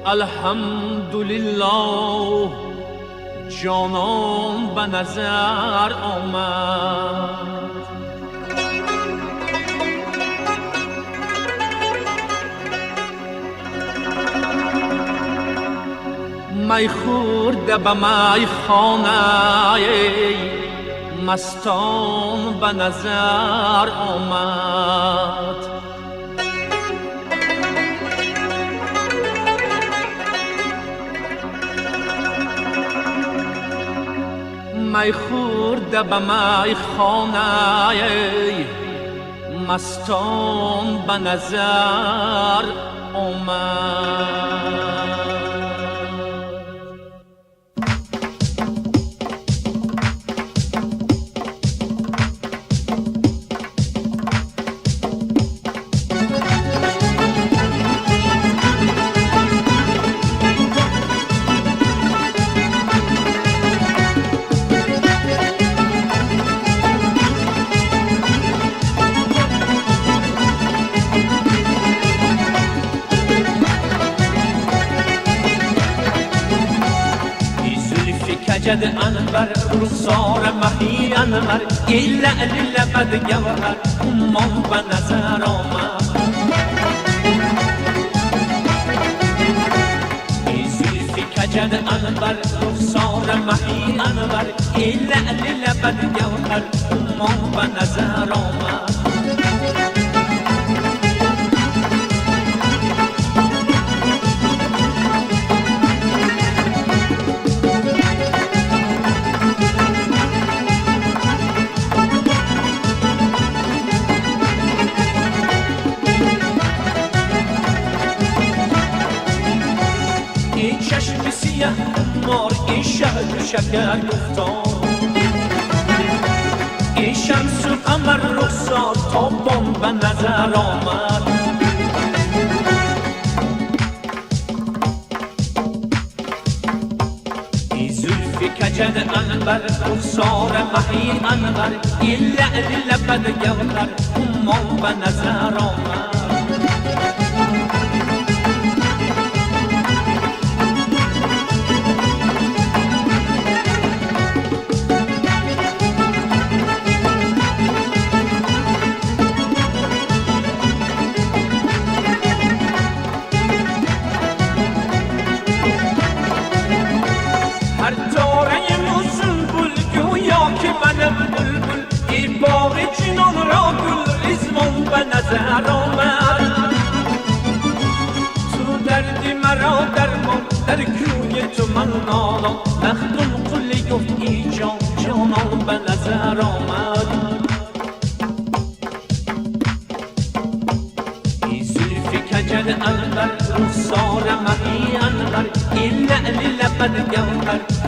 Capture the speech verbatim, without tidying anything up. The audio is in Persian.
الحمدلله جانان به نظر آمد. می خورده به می خانه مستان به نظر آمد. می خورده به می خانه مستان به نظر آمد. کجد انور رخسار مهی انور ای لعل لبد گوهر امان به نظر آمد. ای زلفی کجد انور رخسار مهی انور ای لعل لبد گوهر امان به نظر آمد. چشم سیه مار این شهد شکر گفتار این شمس و قمر رخسار تابان به نظر آمد. این زلفی کجد انور رخسار مهی انور این لعل لبد گوهر امان به نظر آمد. هر تاره موسم بل گویا که منم بلبل ای باغ جنان را گل ریزمان به نظر آمد. تو دردی مرا درمان در کوی تو من نالم مخدوم قلی گفت ای جان جانان به نظر آمد. ای زلفی کجد انور رخسار مهی انور ای لعل لبد گوهر